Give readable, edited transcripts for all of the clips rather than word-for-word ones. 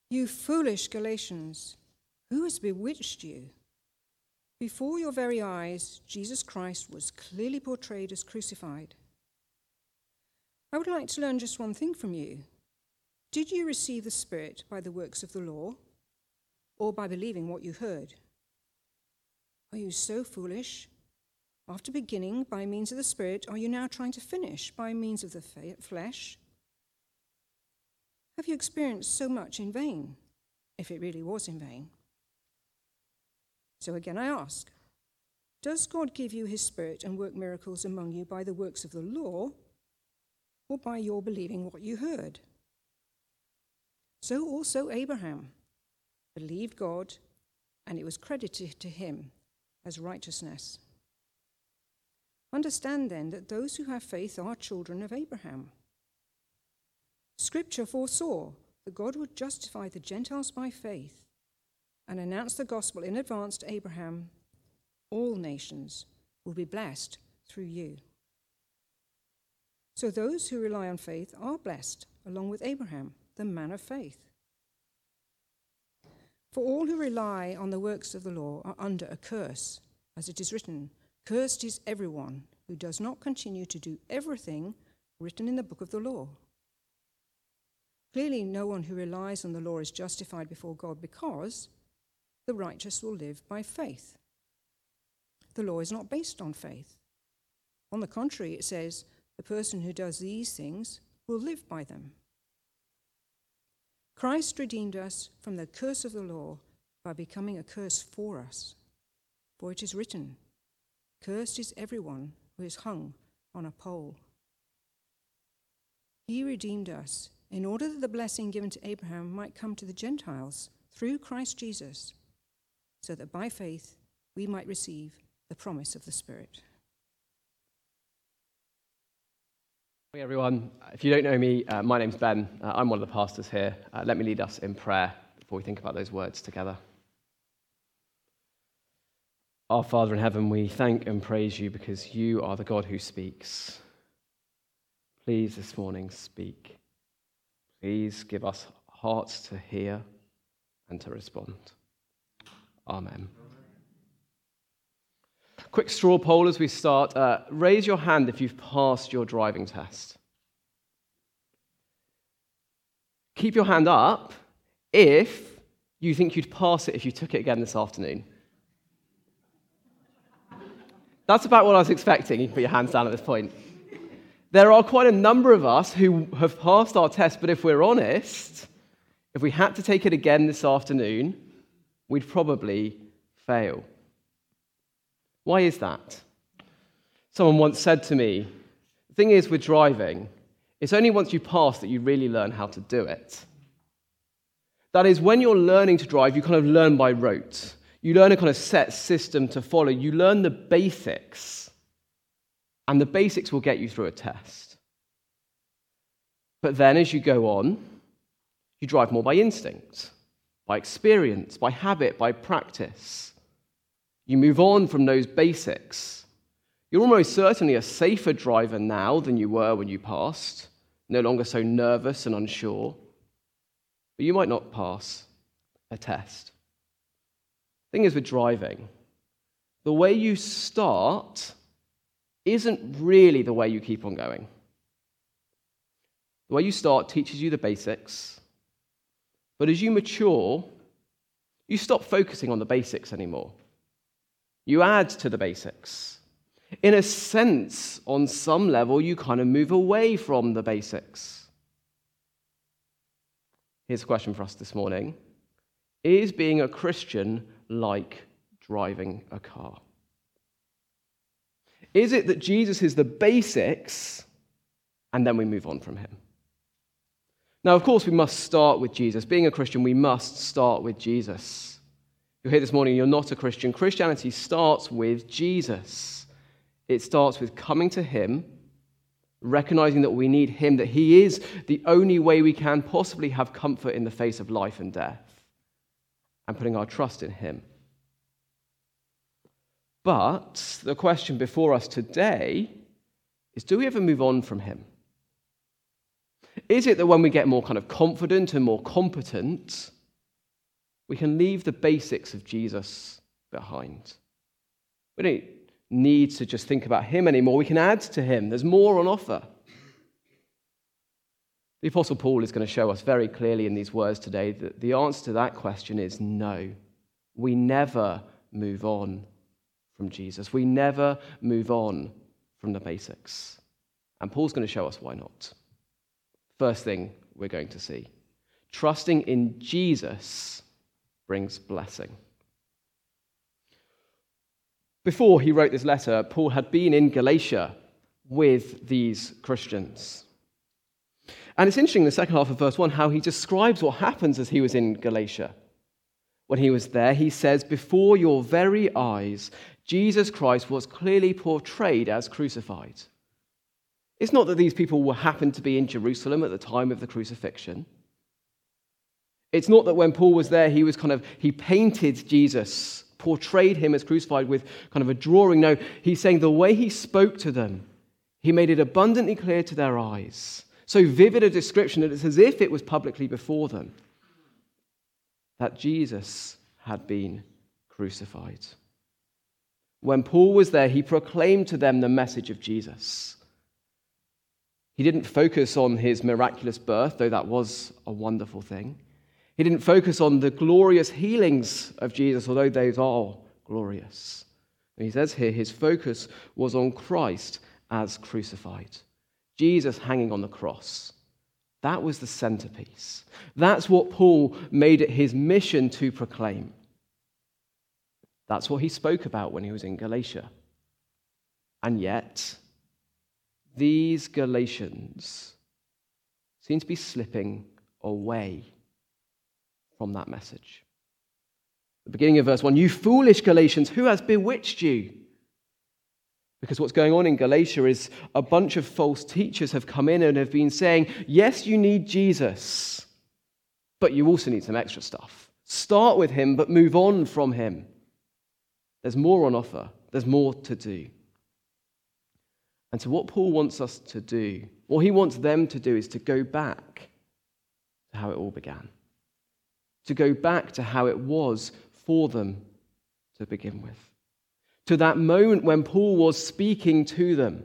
You foolish Galatians, who has bewitched you? Before your very eyes, Jesus Christ was clearly portrayed as crucified. I would like to learn just one thing from you. Did you receive the Spirit by the works of the law, or by believing what you heard? Are you so foolish? After beginning by means of the Spirit, are you now trying to finish by means of the flesh? Have you experienced so much in vain, if it really was in vain? So again I ask, does God give you his Spirit and work miracles among you by the works of the law, or by your believing what you heard? So also Abraham believed God, and it was credited to him as righteousness. Understand then that those who have faith are children of Abraham. Scripture foresaw that God would justify the Gentiles by faith and announce the gospel in advance to Abraham. All nations will be blessed through you. So those who rely on faith are blessed, along with Abraham, the man of faith. For all who rely on the works of the law are under a curse, as it is written, "Cursed is everyone who does not continue to do everything written in the book of the law." Clearly, no one who relies on the law is justified before God, because the righteous will live by faith. The law is not based on faith. On the contrary, it says, the person who does these things will live by them. Christ redeemed us from the curse of the law by becoming a curse for us. For it is written, "Cursed is everyone who is hung on a pole." He redeemed us in order that the blessing given to Abraham might come to the Gentiles through Christ Jesus, so that by faith we might receive the promise of the Spirit. Hey everyone, if you don't know me, my name's Ben. I'm one of the pastors here. Let me lead us in prayer before we think about those words together. Our Father in heaven, we thank and praise you because you are the God who speaks. Please this morning speak. Please give us hearts to hear and to respond. Amen. Quick straw poll as we start. Raise your hand if you've passed your driving test. Keep your hand up if you think you'd pass it if you took it again this afternoon. That's about what I was expecting. You can put your hands down at this point. There are quite a number of us who have passed our test, but if we're honest, if we had to take it again this afternoon, we'd probably fail. Why is that? Someone once said to me, the thing is with driving, it's only once you pass that you really learn how to do it. That is, when you're learning to drive, you kind of learn by rote. You learn a kind of set system to follow. You learn the basics, and the basics will get you through a test. But then as you go on, you drive more by instinct, by experience, by habit, by practice. You move on from those basics. You're almost certainly a safer driver now than you were when you passed, no longer so nervous and unsure. But you might not pass a test. The thing is with driving, the way you start isn't really the way you keep on going. The way you start teaches you the basics, but as you mature, you stop focusing on the basics anymore. You add to the basics. In a sense, on some level, you kind of move away from the basics. Here's a question for us this morning. Is being a Christian like driving a car? Is it that Jesus is the basics, and then we move on from him? Now, of course, we must start with Jesus. Being a Christian, we must start with Jesus. You'll hear this morning, you're not a Christian. Christianity starts with Jesus. It starts with coming to him, recognizing that we need him, that he is the only way we can possibly have comfort in the face of life and death, and putting our trust in him. But the question before us today is, do we ever move on from him? Is it that when we get more kind of confident and more competent, We can leave the basics of Jesus behind. We don't need to just think about him anymore. We can add to him. There's more on offer. The Apostle Paul is going to show us very clearly in these words today that the answer to that question is no. We never move on from Jesus. We never move on from the basics. And Paul's going to show us why not. First thing we're going to see. Trusting in Jesus brings blessing. Before he wrote this letter, Paul had been in Galatia with these Christians. And it's interesting in the second half of verse 1 how he describes what happens as he was in Galatia. When he was there, he says, before your very eyes, Jesus Christ was clearly portrayed as crucified. It's not that these people happened to be in Jerusalem at the time of the crucifixion. It's not that when Paul was there, he painted Jesus, portrayed him as crucified with kind of a drawing. No, he's saying the way he spoke to them, he made it abundantly clear to their eyes. So vivid a description that it's as if it was publicly before them that Jesus had been crucified. When Paul was there, he proclaimed to them the message of Jesus. He didn't focus on his miraculous birth, though that was a wonderful thing. He didn't focus on the glorious healings of Jesus, although those are glorious. And he says here, his focus was on Christ as crucified. Jesus hanging on the cross. That was the centerpiece. That's what Paul made it his mission to proclaim. That's what he spoke about when he was in Galatia. And yet, these Galatians seem to be slipping away from that message. The beginning of verse 1, you foolish Galatians, who has bewitched you? Because what's going on in Galatia is a bunch of false teachers have come in and have been saying, yes, you need Jesus, but you also need some extra stuff. Start with him, but move on from him. There's more on offer. There's more to do. And so what Paul wants us to do, what he wants them to do, is to go back to how it all began. To go back to how it was for them to begin with. To that moment when Paul was speaking to them.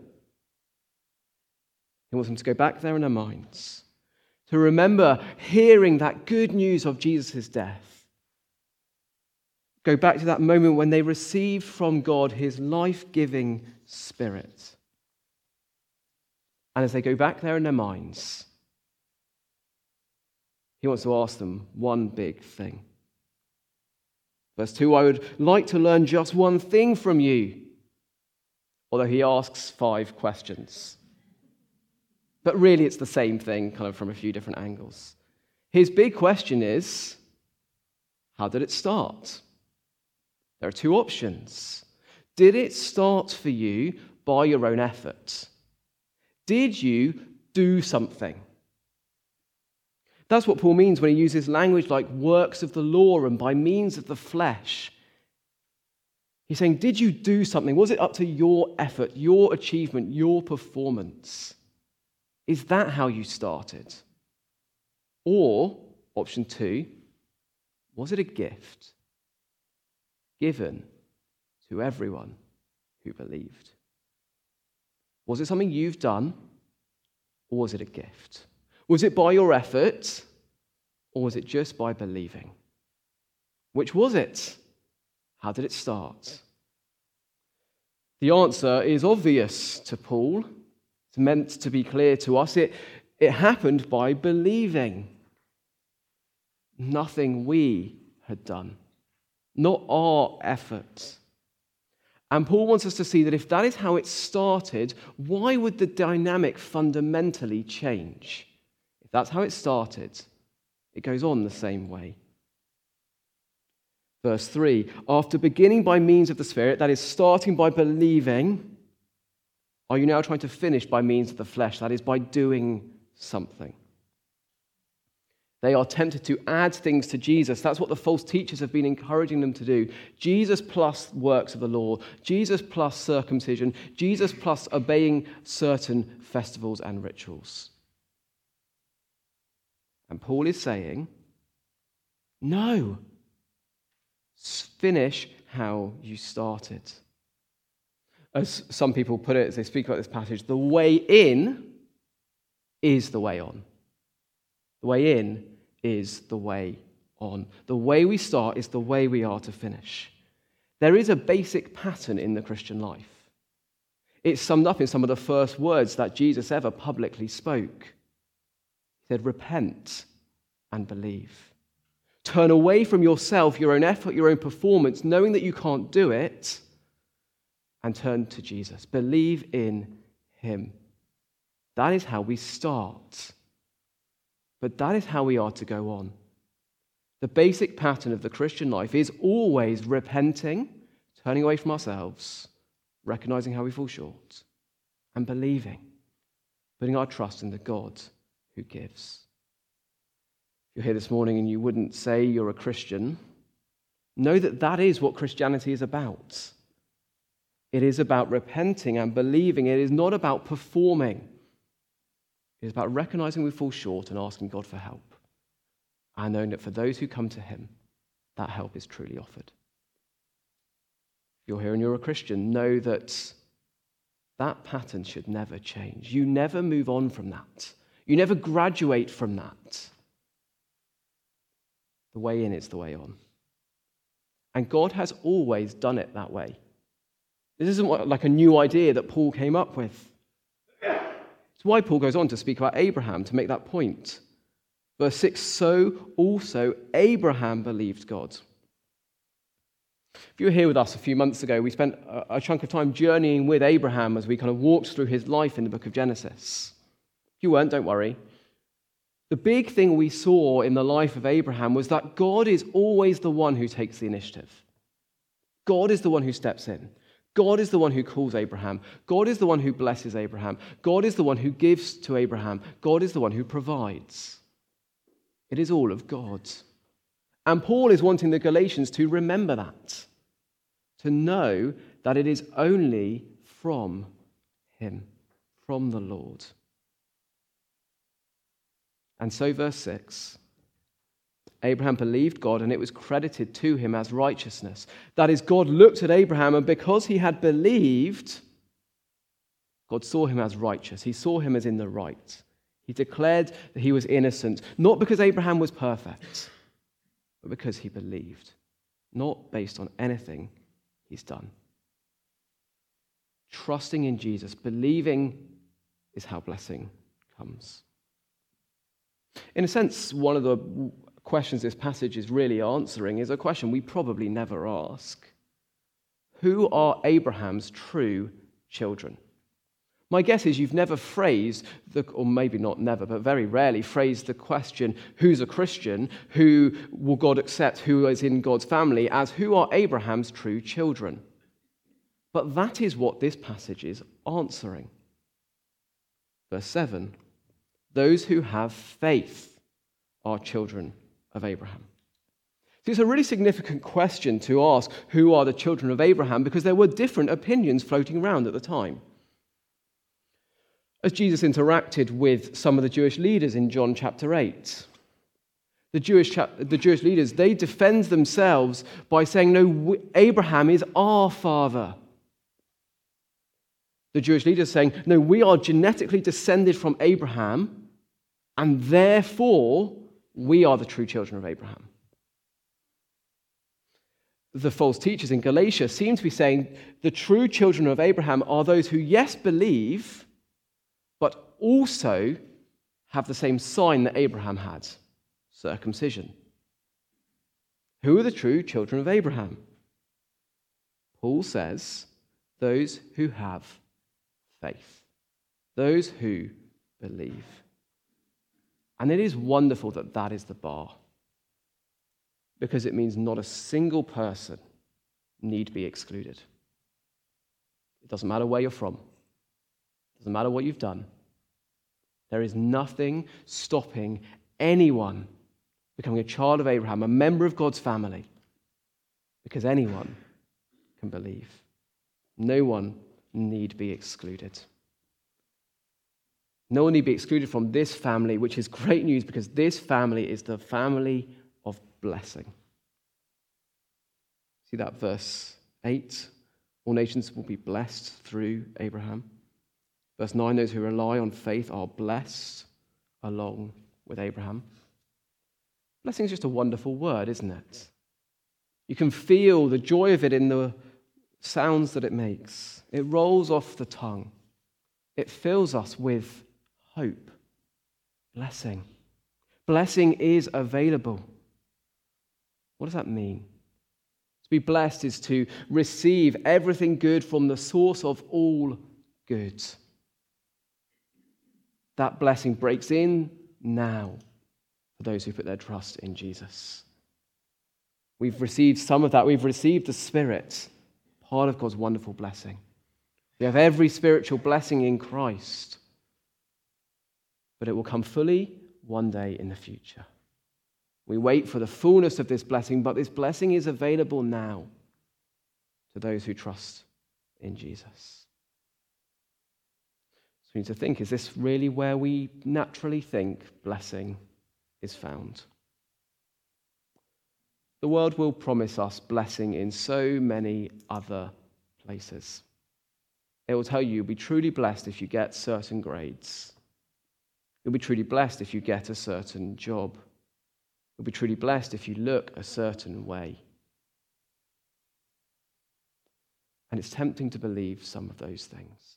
He wants them to go back there in their minds. To remember hearing that good news of Jesus' death. Go back to that moment when they received from God his life-giving Spirit. And as they go back there in their minds, he wants to ask them one big thing. Verse 2, I would like to learn just one thing from you. Although he asks 5 questions. But really it's the same thing, kind of from a few different angles. His big question is, how did it start? There are 2 options. Did it start for you by your own effort? Did you do something? That's what Paul means when he uses language like works of the law and by means of the flesh. He's saying, did you do something? Was it up to your effort, your achievement, your performance? Is that how you started? Or, option 2, was it a gift given to everyone who believed? Was it something you've done, or was it a gift? Was it by your effort, or was it just by believing? Which was it? How did it start? The answer is obvious to Paul. It's meant to be clear to us. It happened by believing. Nothing we had done, not our effort. And Paul wants us to see that if that is how it started, why would the dynamic fundamentally change? If that's how it started, it goes on the same way. Verse 3, after beginning by means of the Spirit, that is, starting by believing, are you now trying to finish by means of the flesh, that is, by doing something? They are tempted to add things to Jesus. That's what the false teachers have been encouraging them to do. Jesus plus works of the law, Jesus plus circumcision, Jesus plus obeying certain festivals and rituals. And Paul is saying, no, Finish how you started. As some people put it as they speak about this passage, the way in is the way on. The way in is the way on. The way we start is the way we are to finish. There is a basic pattern in the Christian life. It's summed up in some of the first words that Jesus ever publicly spoke. He said, repent and believe. Turn away from yourself, your own effort, your own performance, knowing that you can't do it, and turn to Jesus. Believe in him. That is how we start. But that is how we are to go on. The basic pattern of the Christian life is always repenting, turning away from ourselves, recognizing how we fall short, and believing, putting our trust in the God who gives. If you're here this morning and you wouldn't say you're a Christian, know that that is what Christianity is about. It is about repenting and believing. It is not about performing. It is about recognizing we fall short and asking God for help, and knowing that for those who come to him, that help is truly offered. If you're here and you're a Christian, know that that pattern should never change. You never move on from that. You never graduate from that. The way in is the way on. And God has always done it that way. This isn't like a new idea that Paul came up with. It's why Paul goes on to speak about Abraham, to make that point. Verse 6, so also Abraham believed God. If you were here with us a few months ago, we spent a chunk of time journeying with Abraham as we kind of walked through his life in the book of Genesis. If you weren't, don't worry. The big thing we saw in the life of Abraham was that God is always the one who takes the initiative. God is the one who steps in. God is the one who calls Abraham. God is the one who blesses Abraham. God is the one who gives to Abraham. God is the one who provides. It is all of God. And Paul is wanting the Galatians to remember that, to know that it is only from him, from the Lord. And so, verse 6, Abraham believed God, and it was credited to him as righteousness. That is, God looked at Abraham, and because he had believed, God saw him as righteous. He saw him as in the right. He declared that he was innocent, not because Abraham was perfect, but because he believed, not based on anything he's done. Trusting in Jesus, believing, is how blessing comes. In a sense, one of the questions this passage is really answering is a question we probably never ask. Who are Abraham's true children? My guess is you've never phrased, or maybe not never, but very rarely phrased the question, who's a Christian, who will God accept, who is in God's family, as who are Abraham's true children? But that is what this passage is answering. Verse 7, those who have faith are children of Abraham. So it's a really significant question to ask, who are the children of Abraham, because there were different opinions floating around at the time. As Jesus interacted with some of the Jewish leaders in John chapter 8, the Jewish leaders, they defend themselves by saying, no, Abraham is our father. The Jewish leaders saying, no, we are genetically descended from Abraham, and therefore we are the true children of Abraham. The false teachers in Galatia seem to be saying the true children of Abraham are those who, yes, believe, but also have the same sign that Abraham had, circumcision. Who are the true children of Abraham? Paul says, those who have faith, those who believe. And it is wonderful that that is the bar, because it means not a single person need be excluded. It doesn't matter where you're from. It doesn't matter what you've done. There is nothing stopping anyone becoming a child of Abraham, a member of God's family, because anyone can believe. No one need be excluded. No one need be excluded from this family, which is great news because this family is the family of blessing. See that verse 8? All nations will be blessed through Abraham. Verse 9, those who rely on faith are blessed along with Abraham. Blessing is just a wonderful word, isn't it? You can feel the joy of it in the sounds that it makes. It rolls off the tongue. It fills us with hope. Blessing. Blessing is available. What does that mean? To be blessed is to receive everything good from the source of all good. That blessing breaks in now for those who put their trust in Jesus. We've received some of that. We've received the Spirit, part of God's wonderful blessing. We have every spiritual blessing in Christ, but it will come fully one day in the future. We wait for the fullness of this blessing, but this blessing is available now to those who trust in Jesus. So we need to think, is this really where we naturally think blessing is found? The world will promise us blessing in so many other places. It will tell you you'll be truly blessed if you get certain grades. You'll be truly blessed if you get a certain job. You'll be truly blessed if you look a certain way. And it's tempting to believe some of those things.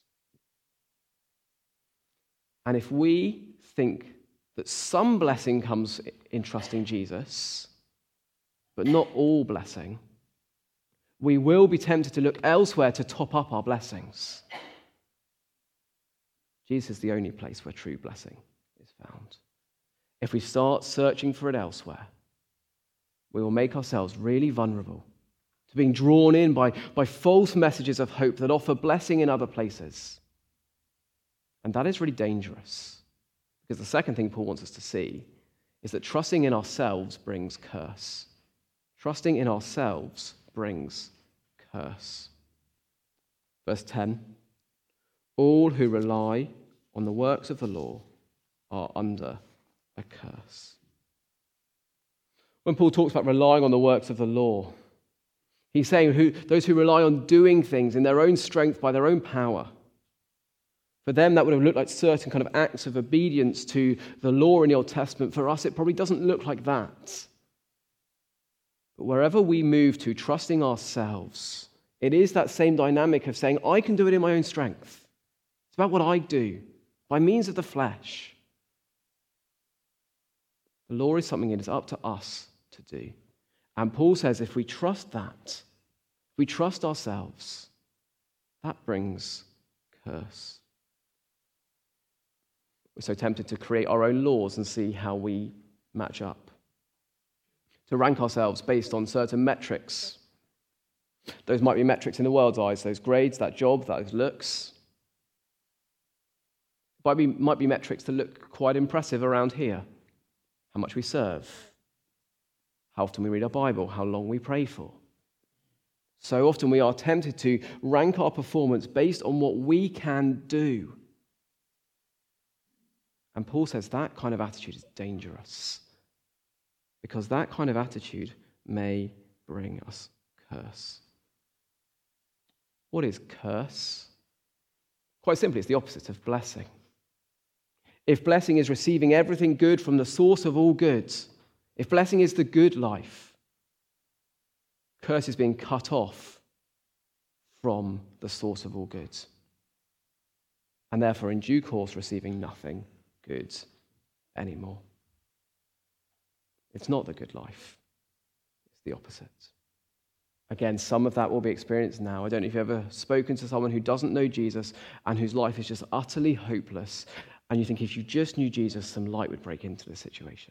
And if we think that some blessing comes in trusting Jesus, but not all blessing, we will be tempted to look elsewhere to top up our blessings. Jesus is the only place where true blessing is found. If we start searching for it elsewhere, we will make ourselves really vulnerable to being drawn in by false messages of hope that offer blessing in other places. And that is really dangerous, because the second thing Paul wants us to see is that trusting in ourselves brings curse. Trusting in ourselves brings curse. Verse 10, all who rely on the works of the law are under a curse. When Paul talks about relying on the works of the law, he's saying those who rely on doing things in their own strength by their own power. For them, that would have looked like certain kind of acts of obedience to the law in the Old Testament. For us, it probably doesn't look like that. But wherever we move to trusting ourselves, it is that same dynamic of saying, I can do it in my own strength. It's about what I do by means of the flesh. The law is something it is up to us to do. And Paul says if we trust that, if we trust ourselves, that brings curse. We're so tempted to create our own laws and see how we match up. To rank ourselves based on certain metrics. Those might be metrics in the world's eyes, those grades, that job, those looks. Might be metrics to look quite impressive around here. How much we serve, how often we read our Bible, how long we pray for. So often we are tempted to rank our performance based on what we can do. And Paul says that kind of attitude is dangerous, because that kind of attitude may bring us curse. What is curse? Quite simply, it's the opposite of blessing. If blessing is receiving everything good from the source of all goods, if blessing is the good life, curse is being cut off from the source of all goods, and therefore in due course receiving nothing good anymore. It's not the good life. It's the opposite. Again, some of that will be experienced now. I don't know if you've ever spoken to someone who doesn't know Jesus and whose life is just utterly hopeless, and you think if you just knew Jesus, some light would break into the situation.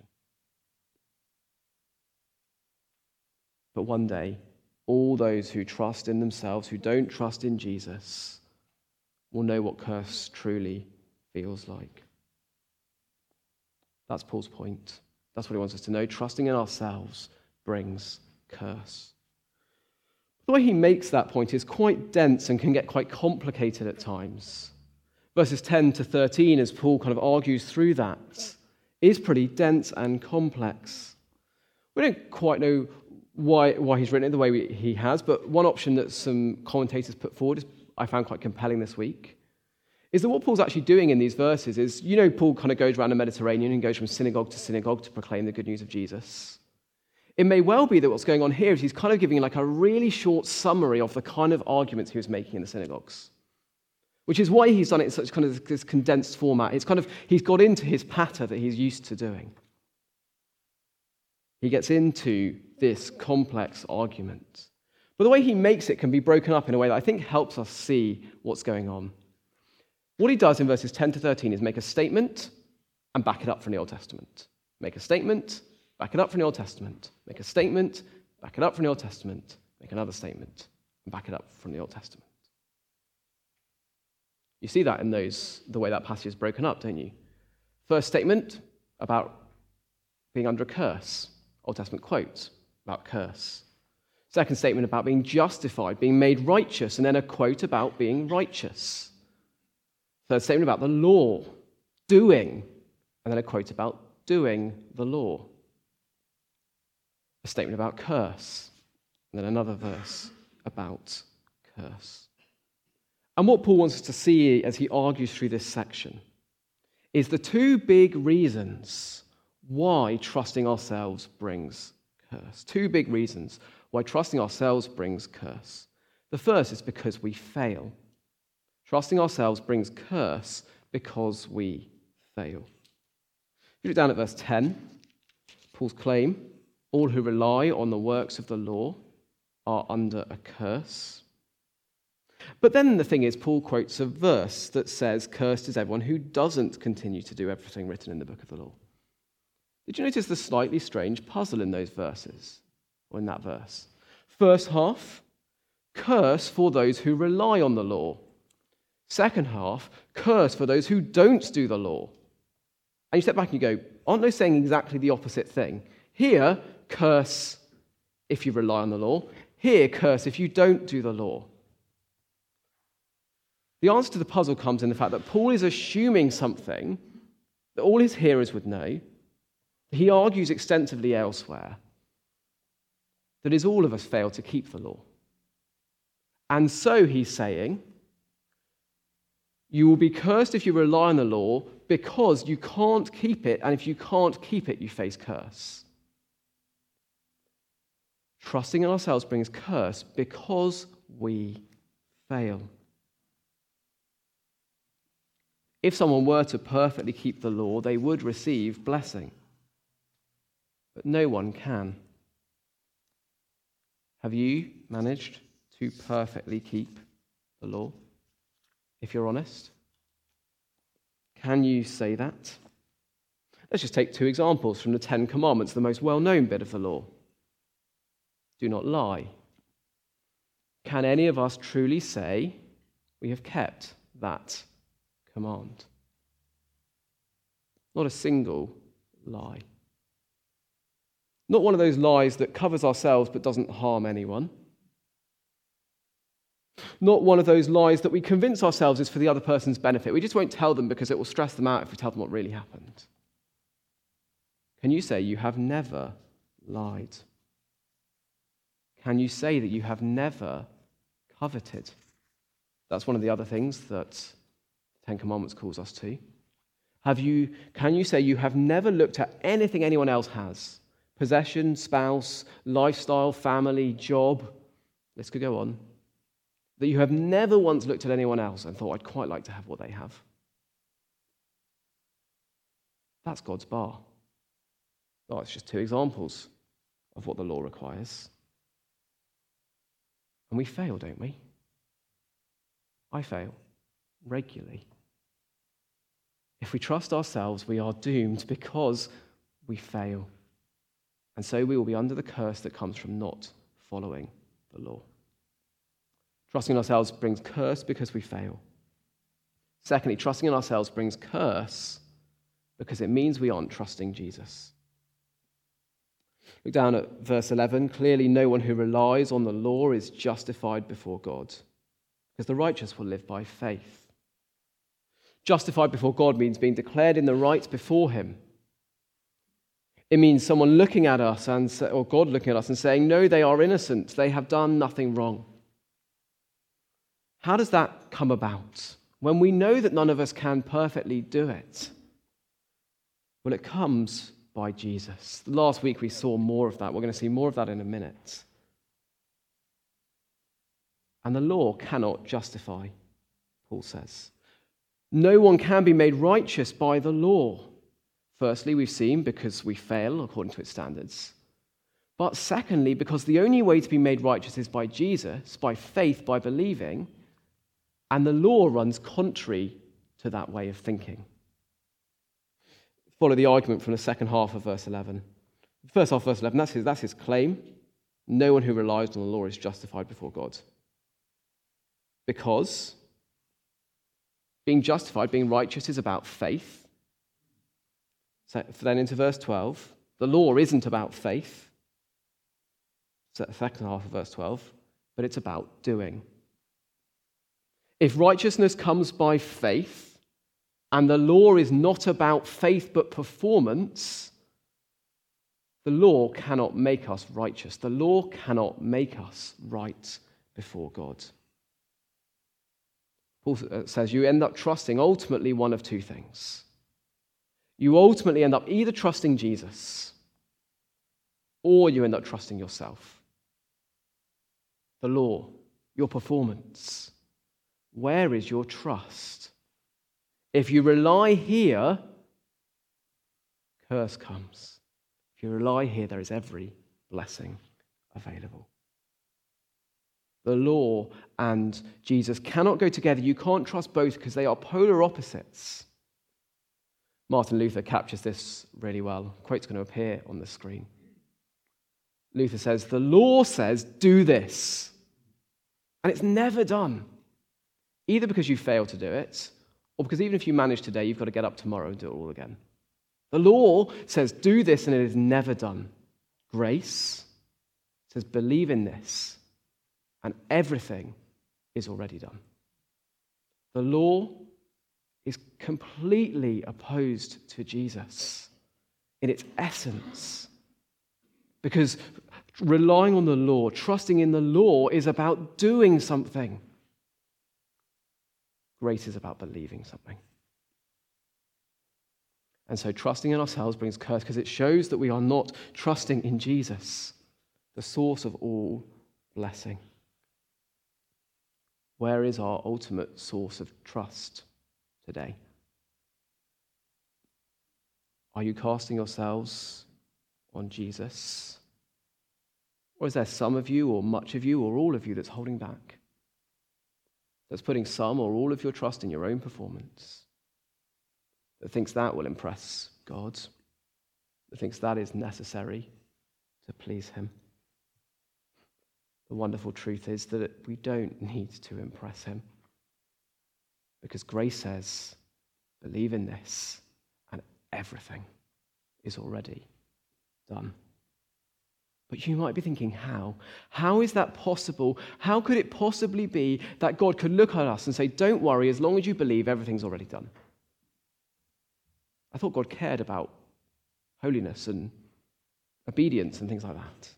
But one day, all those who trust in themselves, who don't trust in Jesus, will know what curse truly feels like. That's Paul's point. That's what he wants us to know. Trusting in ourselves brings curse. The way he makes that point is quite dense and can get quite complicated at times. Verses 10 to 13, as Paul kind of argues through that, is pretty dense and complex. We don't quite know why he's written it the way he has, but one option that some commentators put forward I found quite compelling this week, is that what Paul's actually doing in these verses is, Paul kind of goes around the Mediterranean and goes from synagogue to proclaim the good news of Jesus. It may well be that what's going on here is he's kind of giving like a really short summary of the kind of arguments he was making in the synagogues, which is why he's done it in such kind of this condensed format. It's kind of, he's got into his patter that he's used to doing. He gets into this complex argument. But the way he makes it can be broken up in a way that I think helps us see what's going on. What he does in verses 10 to 13 is make a statement and back it up from the Old Testament. Make a statement, back it up from the Old Testament. Make a statement, back it up from the Old Testament. Make another statement and back it up from the Old Testament. You see that in the way that passage is broken up, don't you? First statement about being under a curse. Old Testament quote about curse. Second statement about being justified, being made righteous, and then a quote about being righteous. Third statement about the law, doing, and then a quote about doing the law. A statement about curse, and then another verse about curse. And what Paul wants us to see as he argues through this section is the two big reasons why trusting ourselves brings curse. Two big reasons why trusting ourselves brings curse. The first is because we fail. Trusting ourselves brings curse because we fail. If you look down at verse 10, Paul's claim, all who rely on the works of the law are under a curse. But then the thing is, Paul quotes a verse that says, cursed is everyone who doesn't continue to do everything written in the book of the law. Did you notice the slightly strange puzzle in those verses, or in that verse? First half, curse for those who rely on the law. Second half, curse for those who don't do the law. And you step back and you go, aren't they saying exactly the opposite thing? Here, curse if you rely on the law. Here, curse if you don't do the law. The answer to the puzzle comes in the fact that Paul is assuming something that all his hearers would know. He argues extensively elsewhere that is all of us fail to keep the law. And so he's saying, you will be cursed if you rely on the law because you can't keep it, and if you can't keep it, you face curse. Trusting in ourselves brings curse because we fail. If someone were to perfectly keep the law, they would receive blessing. But no one can. Have you managed to perfectly keep the law? If you're honest, can you say that? Let's just take two examples from the Ten Commandments, the most well-known bit of the law. Do not lie. Can any of us truly say we have kept that command? Not a single lie. Not one of those lies that covers ourselves but doesn't harm anyone. Not one of those lies that we convince ourselves is for the other person's benefit. We just won't tell them because it will stress them out if we tell them what really happened. Can you say you have never lied? Can you say that you have never coveted? That's one of the other things that the Ten Commandments calls us to. Can you say you have never looked at anything anyone else has? Possession, spouse, lifestyle, family, job. This could go on. That you have never once looked at anyone else and thought, I'd quite like to have what they have. That's God's bar. Oh, it's just two examples of what the law requires. And we fail, don't we? I fail regularly. If we trust ourselves, we are doomed because we fail. And so we will be under the curse that comes from not following the law. Trusting in ourselves brings curse because we fail. Secondly, trusting in ourselves brings curse because it means we aren't trusting Jesus. Look down at verse 11. Clearly, no one who relies on the law is justified before God, because the righteous will live by faith. Justified before God means being declared in the right before him. It means someone looking at us, or God looking at us and saying, no, they are innocent. They have done nothing wrong. How does that come about? When we know that none of us can perfectly do it? Well, it comes by Jesus. Last week we saw more of that. We're going to see more of that in a minute. And the law cannot justify, Paul says. No one can be made righteous by the law. Firstly, we've seen because we fail according to its standards. But secondly, because the only way to be made righteous is by Jesus, by faith, by believing, and the law runs contrary to that way of thinking. Follow the argument from the second half of verse 11. The first half of verse 11, that's his claim. No one who relies on the law is justified before God. Because being justified, being righteous, is about faith. So then into verse 12, the law isn't about faith. So the second half of verse 12, but it's about doing. If righteousness comes by faith, and the law is not about faith but performance, the law cannot make us righteous. The law cannot make us right before God. Paul says you end up trusting ultimately one of two things. You ultimately end up either trusting Jesus or you end up trusting yourself. The law, your performance. Where is your trust? If you rely here, curse comes. If you rely here, there is every blessing available. The law and Jesus cannot go together. You can't trust both because they are polar opposites. Martin Luther captures this really well. A quote's going to appear on the screen. Luther says, the law says, do this. And it's never done. Either because you fail to do it, or because even if you manage today, you've got to get up tomorrow and do it all again. The law says, do this, and it is never done. Grace says, believe in this, and everything is already done. The law is completely opposed to Jesus in its essence. Because relying on the law, trusting in the law, is about doing something. Grace is about believing something. And so trusting in ourselves brings curse because it shows that we are not trusting in Jesus, the source of all blessing. Where is our ultimate source of trust today? Are you casting yourselves on Jesus? Or is there some of you, or much of you, or all of you that's holding back? That's putting some or all of your trust in your own performance? That thinks that will impress God? That thinks that is necessary to please him? The wonderful truth is that we don't need to impress him. Because grace says, believe in this, and everything is already done. But you might be thinking, how? How is that possible? How could it possibly be that God could look at us and say, don't worry, as long as you believe, everything's already done? I thought God cared about holiness and obedience and things like that.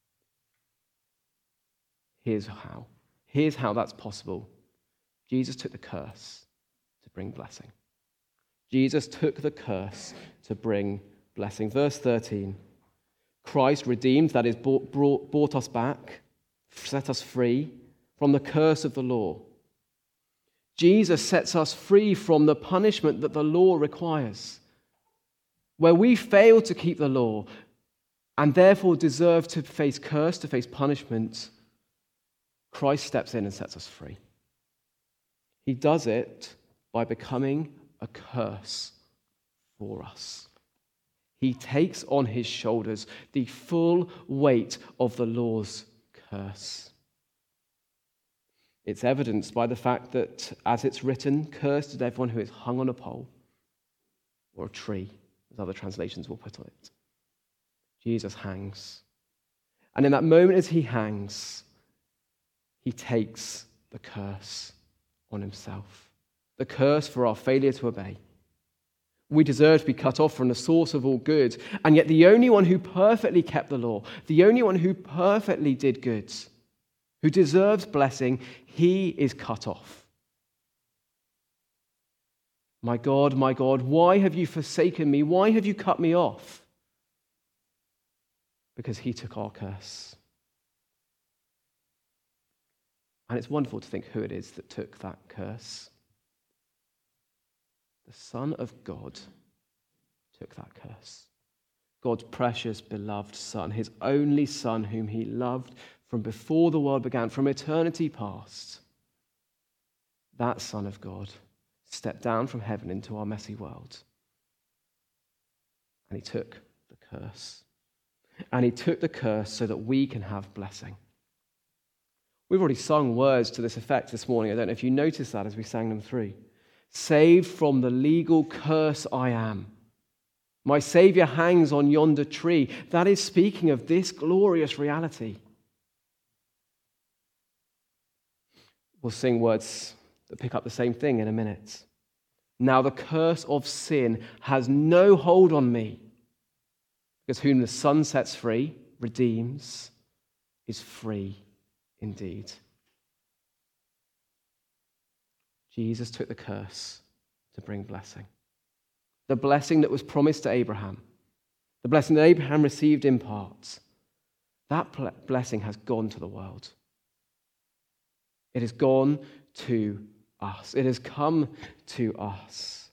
Here's how. Here's how that's possible. Jesus took the curse to bring blessing. Jesus took the curse to bring blessing. Verse 13. Christ redeemed, that is, brought us back, set us free from the curse of the law. Jesus sets us free from the punishment that the law requires. Where we fail to keep the law and therefore deserve to face curse, to face punishment, Christ steps in and sets us free. He does it by becoming a curse for us. He takes on his shoulders the full weight of the law's curse. It's evidenced by the fact that, as it's written, cursed is everyone who is hung on a pole or a tree, as other translations will put on it. Jesus hangs. And in that moment as he hangs, he takes the curse on himself. The curse for our failure to obey. We deserve to be cut off from the source of all good. And yet the only one who perfectly kept the law, the only one who perfectly did good, who deserves blessing, he is cut off. My God, why have you forsaken me? Why have you cut me off? Because he took our curse. And it's wonderful to think who it is that took that curse. The Son of God took that curse. God's precious, beloved Son, his only Son whom he loved from before the world began, from eternity past. That Son of God stepped down from heaven into our messy world. And he took the curse. And he took the curse so that we can have blessing. We've already sung words to this effect this morning. I don't know if you noticed that as we sang them through. Saved from the legal curse I am. My Saviour hangs on yonder tree. That is speaking of this glorious reality. We'll sing words that pick up the same thing in a minute. Now the curse of sin has no hold on me, because whom the Son sets free, redeems, is free indeed. Jesus took the curse to bring blessing. The blessing that was promised to Abraham, the blessing that Abraham received in part, that blessing has gone to the world. It has gone to us. It has come to us.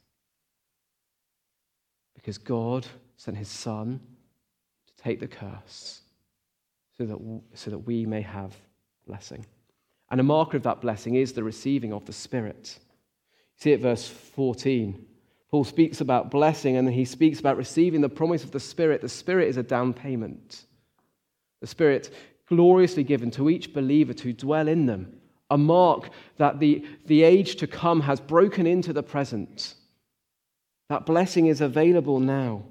Because God sent his Son to take the curse so that we may have blessing. And a marker of that blessing is the receiving of the Spirit. You see it verse 14. Paul speaks about blessing and then he speaks about receiving the promise of the Spirit. The Spirit is a down payment. The Spirit gloriously given to each believer to dwell in them. A mark that the age to come has broken into the present. That blessing is available now.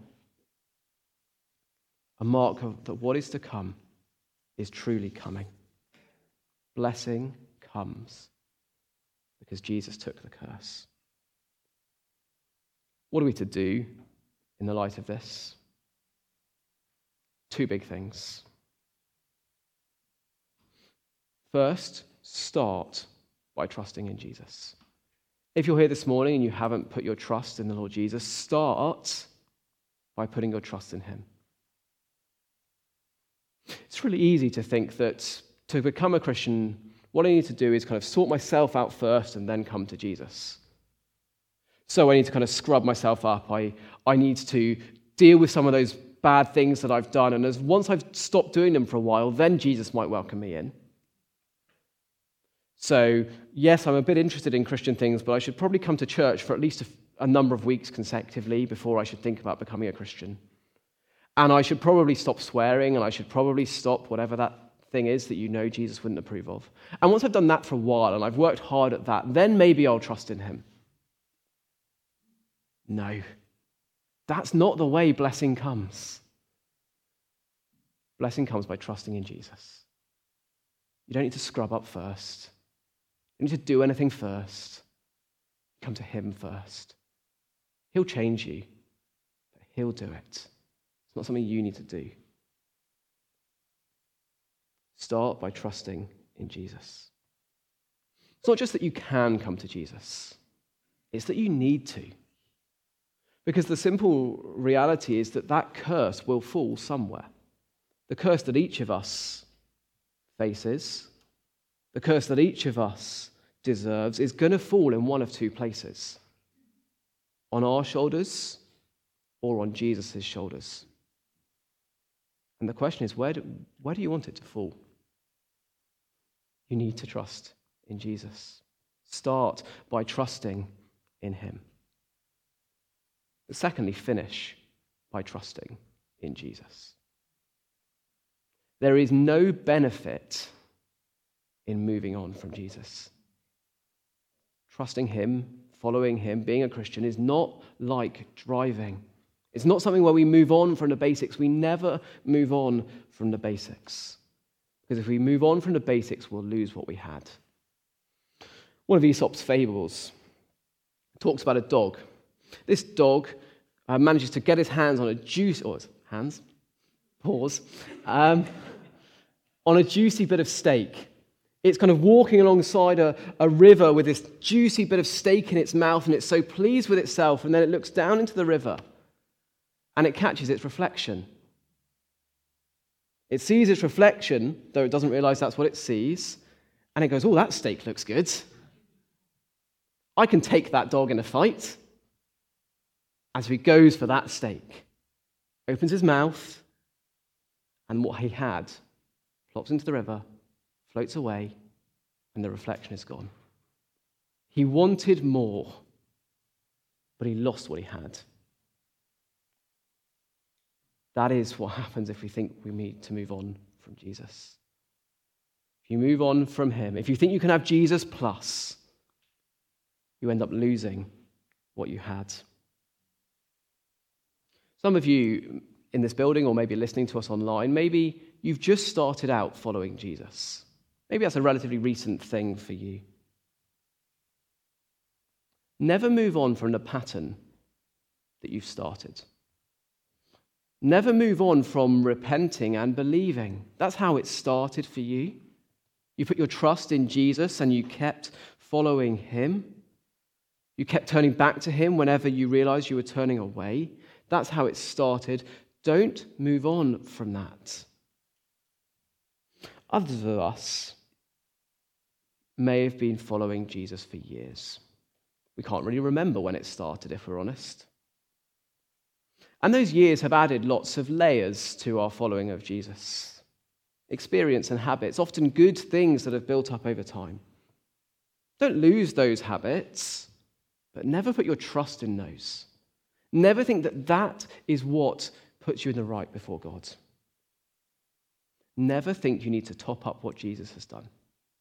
A mark of that what is to come is truly coming. Blessing comes because Jesus took the curse. What are we to do in the light of this? Two big things. First, start by trusting in Jesus. If you're here this morning and you haven't put your trust in the Lord Jesus, start by putting your trust in him. It's really easy to think that to become a Christian, what I need to do is kind of sort myself out first and then come to Jesus. So I need to kind of scrub myself up. I need to deal with some of those bad things that I've done. And once I've stopped doing them for a while, then Jesus might welcome me in. So, yes, I'm a bit interested in Christian things, but I should probably come to church for at least a number of weeks consecutively before I should think about becoming a Christian. And I should probably stop swearing, and I should probably stop whatever that thing is that you know Jesus wouldn't approve of. And once I've done that for a while, and I've worked hard at that, then maybe I'll trust in him. No, that's not the way blessing comes. Blessing comes by trusting in Jesus. You don't need to scrub up first. You don't need to do anything first. Come to him first. He'll change you, but he'll do it. It's not something you need to do. Start by trusting in Jesus. It's not just that you can come to Jesus. It's that you need to. Because the simple reality is that curse will fall somewhere. The curse that each of us faces, the curse that each of us deserves, is going to fall in one of two places. On our shoulders or on Jesus' shoulders. And the question is, where do you want it to fall? You need to trust in Jesus. Start by trusting in him. But secondly, finish by trusting in Jesus. There is no benefit in moving on from Jesus. Trusting him, following him, being a Christian is not like driving. It's not something where we move on from the basics. We never move on from the basics. Because if we move on from the basics, we'll lose what we had. One of Aesop's fables talks about a dog. This dog manages to get his hands on a on a juicy bit of steak. It's kind of walking alongside a river with this juicy bit of steak in its mouth, and it's so pleased with itself, and then it looks down into the river, and it catches its reflection. It sees its reflection, though it doesn't realize that's what it sees, and it goes, "Oh, that steak looks good. I can take that dog in a fight." And so he goes for that steak, opens his mouth, and what he had plops into the river, floats away, and the reflection is gone. He wanted more, but he lost what he had. That is what happens if we think we need to move on from Jesus. If you move on from him, if you think you can have Jesus plus, you end up losing what you had. Some of you in this building, or maybe listening to us online, maybe you've just started out following Jesus. Maybe that's a relatively recent thing for you. Never move on from the pattern that you've started. Never move on from repenting and believing. That's how it started for you. You put your trust in Jesus and you kept following him. You kept turning back to him whenever you realized you were turning away. That's how it started. Don't move on from that. Others of us may have been following Jesus for years. We can't really remember when it started, if we're honest. And those years have added lots of layers to our following of Jesus. Experience and habits, often good things that have built up over time. Don't lose those habits, but never put your trust in those. Never think that that is what puts you in the right before God. Never think you need to top up what Jesus has done.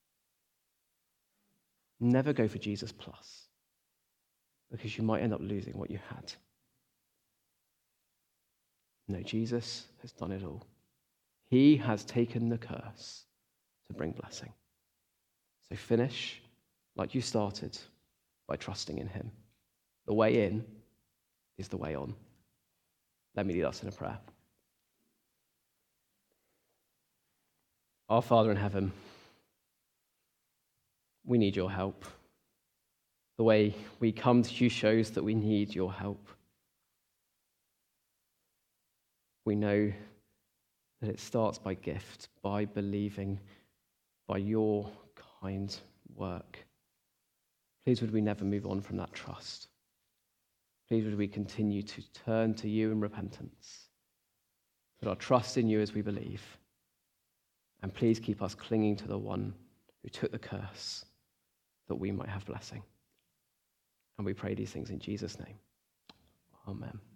Never go for Jesus plus, because you might end up losing what you had. No, Jesus has done it all. He has taken the curse to bring blessing. So finish like you started, by trusting in him. The way in is the way on. Let me lead us in a prayer. Our Father in heaven, we need your help. The way we come to you shows that we need your help. We know that it starts by gift, by believing, by your kind work. Please would we never move on from that trust. Please would we continue to turn to you in repentance, put our trust in you as we believe, and please keep us clinging to the one who took the curse that we might have blessing. And we pray these things in Jesus' name. Amen.